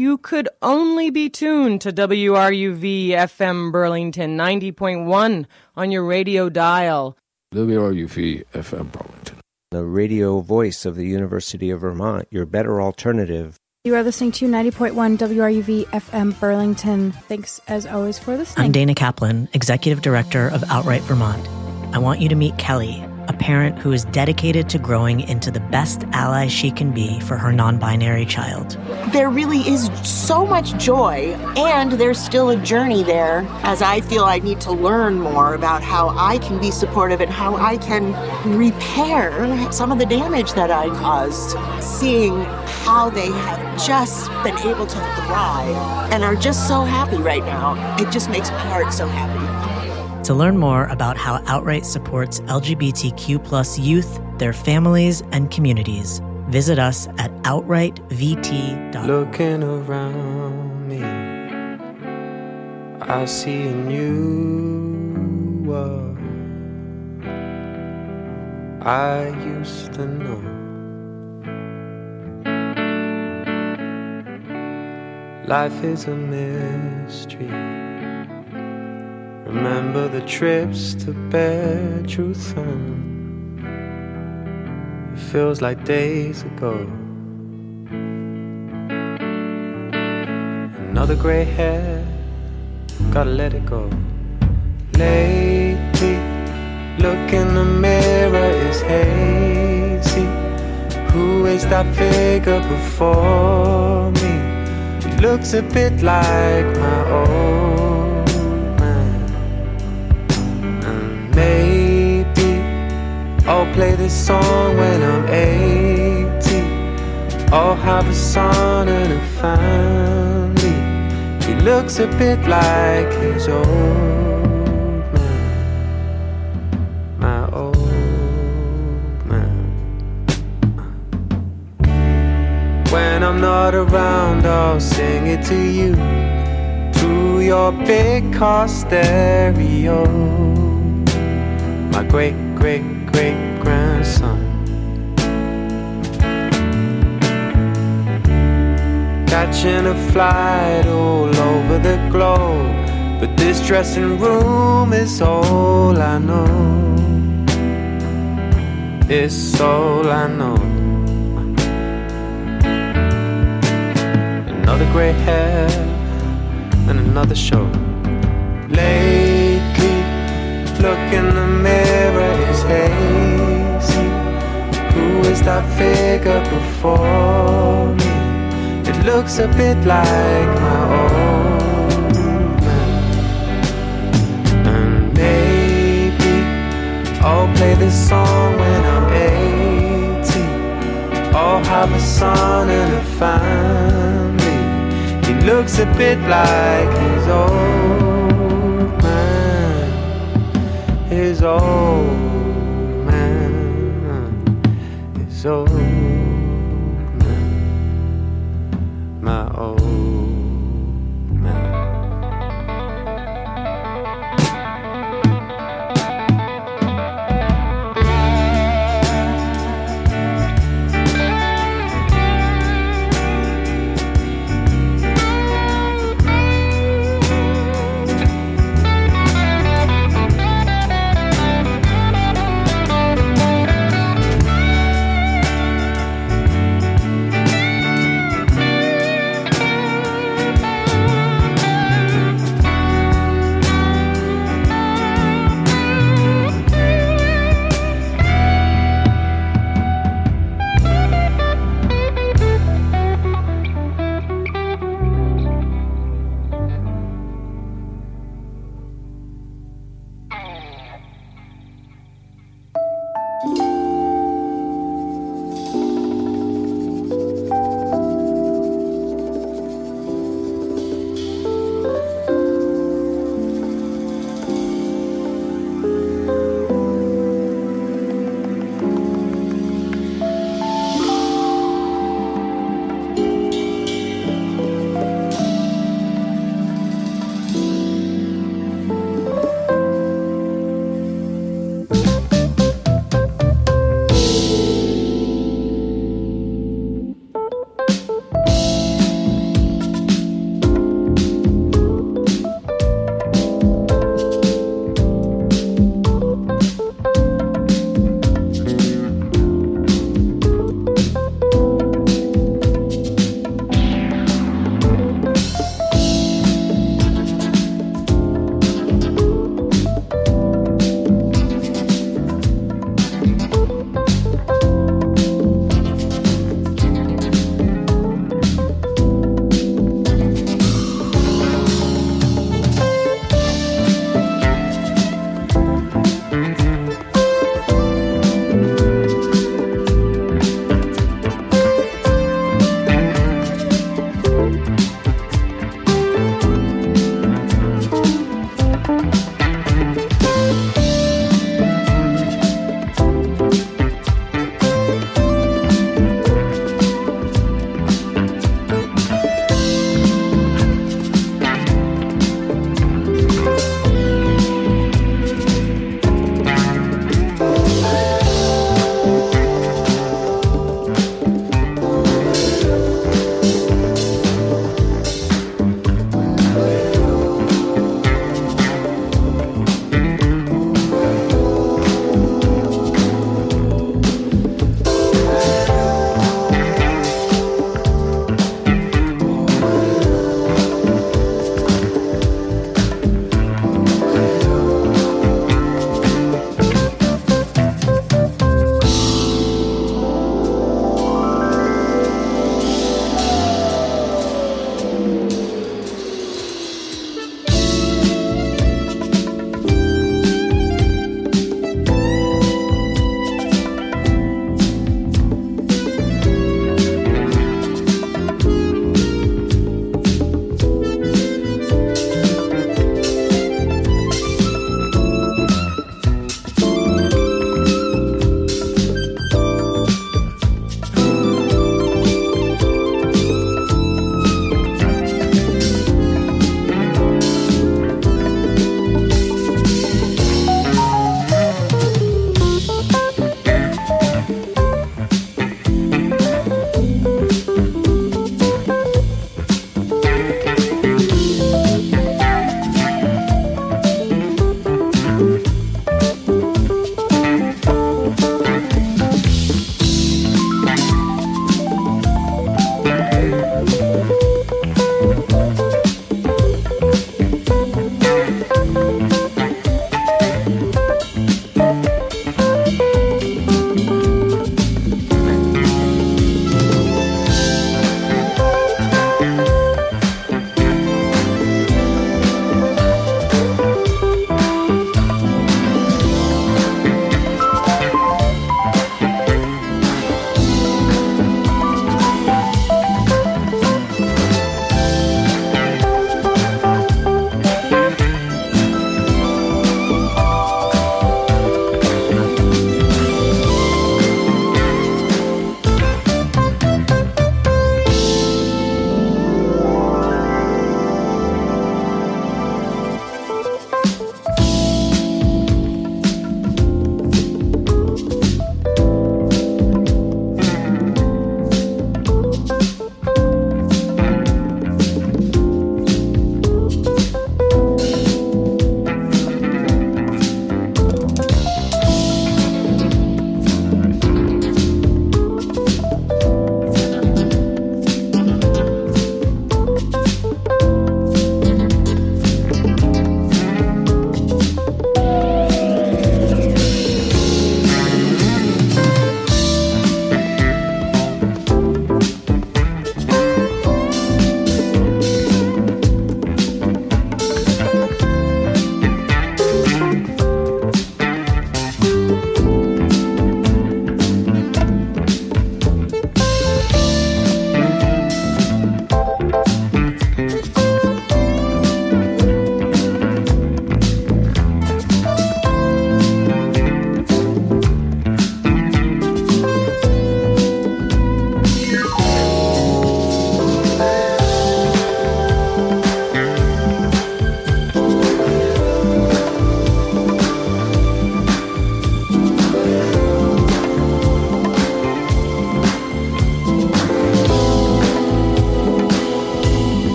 you could only be tuned to WRUV FM Burlington 90.1 on your radio dial. WRUV FM Burlington. The radio voice of the University of Vermont, your better alternative. You are listening to 90.1 WRUV FM Burlington. Thanks, as always, for listening. I'm Dana Kaplan, Executive Director of Outright Vermont. I want you to meet Kelly, a parent who is dedicated to growing into the best ally she can be for her non-binary child. There really is so much joy, and there's still a journey there, as I feel I need to learn more about how I can be supportive and how I can repair some of the damage that I caused. Seeing how they have just been able to thrive and are just so happy right now, it just makes my heart so happy. To learn more about how Outright supports LGBTQ+ youth, their families, and communities, visit us at outrightvt.org. Looking around me, I see a new world I used to know. Life is a mystery. Remember the trips to bear truth on. It feels like days ago. Another gray hair, gotta let it go. Lately, look in the mirror, it's hazy. Who is that figure before me? He looks a bit like my old. Maybe I'll play this song when I'm 80. I'll have a son and a family. He looks a bit like his old man. My old man. When I'm not around, I'll sing it to you, to your big car stereo. My great-great-great-grandson, catching a flight all over the globe. But this dressing room is all I know. It's all I know. Another gray hair and another show. Lately, look in the mirror, it's hazy. Who is that figure before me? It looks a bit like my old man. And maybe I'll play this song when I'm 80. I'll have a son and a family. He looks a bit like his old man. His old man, his old man, my old man.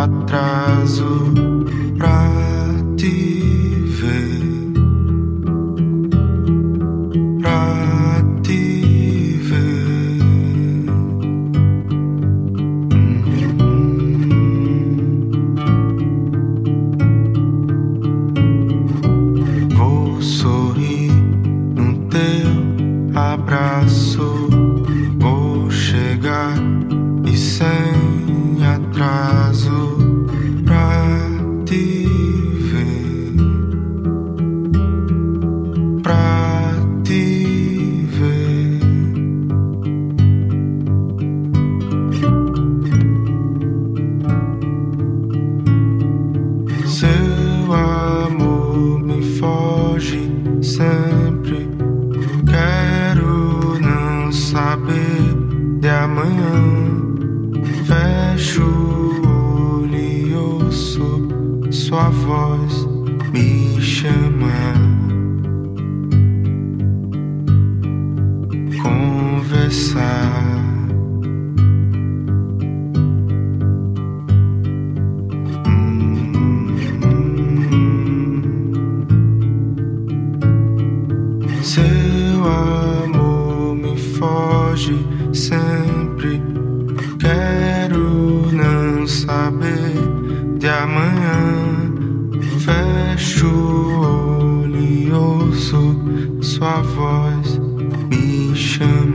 atraso pra te ver, pra te ver. Vou sorrir no teu abraço, vou chegar e sem atraso pra te ver, pra te ver. Seu amor me foge sempre, quero não saber de amanhã. Fecho o olho e ouço sua voz me chamar, conversar. Seu amor me foge sempre, quero não saber de amanhã. Fecho o olho e ouço sua voz me chama.